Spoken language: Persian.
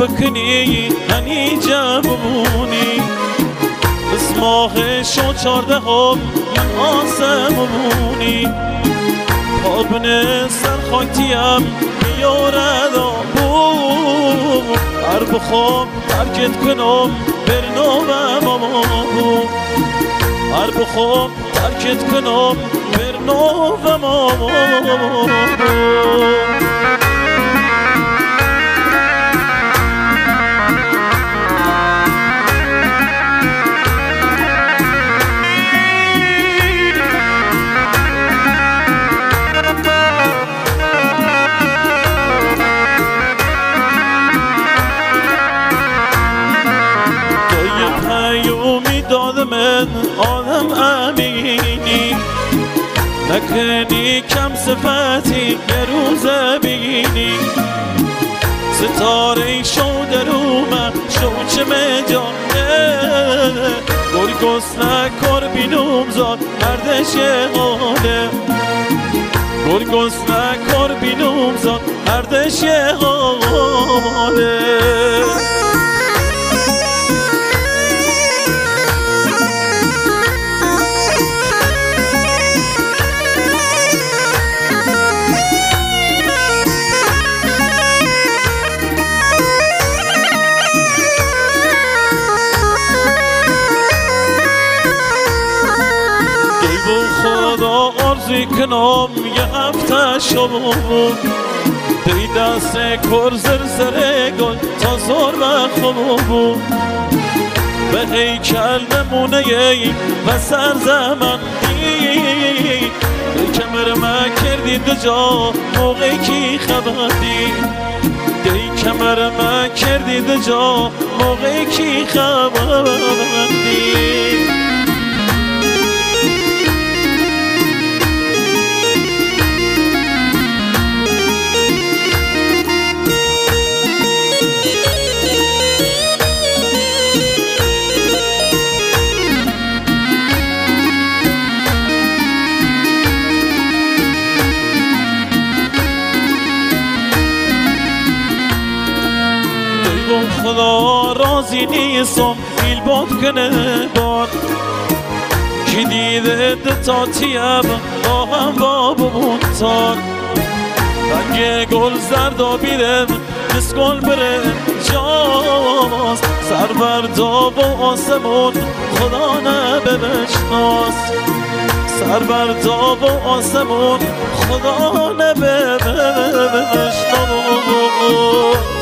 بکنی هنی جبونی بس ماه شو 14 هم آسمونی پابن سر خاکتیم بیارد آبو هر بخوام ترکت کنم برنامه مامو هر بخوام ترکت کنم برنامه مامو من آدم امینی نکنی کم صفتی یه روز بگینی ستاره شو در اومد شو چه مجانه گرگس نکار بینوم زاد مردش یه حاله گرگس نکار بینوم زاد مردش یه حاله خدا آرزی کنم یه هفته شما بود دی دست کر زرزره گل تا زور بخمو بود به هیکل نمونه و سرزمندی دی کمر ما کردی دو جا موقعی کی خبردی دی کمر ما کردی دو جا موقعی کی خبردی خدا راضی نیستم بیل باد کنه باد کی دیده دتا تیم با هم بابمون تان رنگ گل زردا بیرم مثل گل بره جاست سر بردا و آسمون خدا نبشناس سر بردا و آسمون خدا نبشناس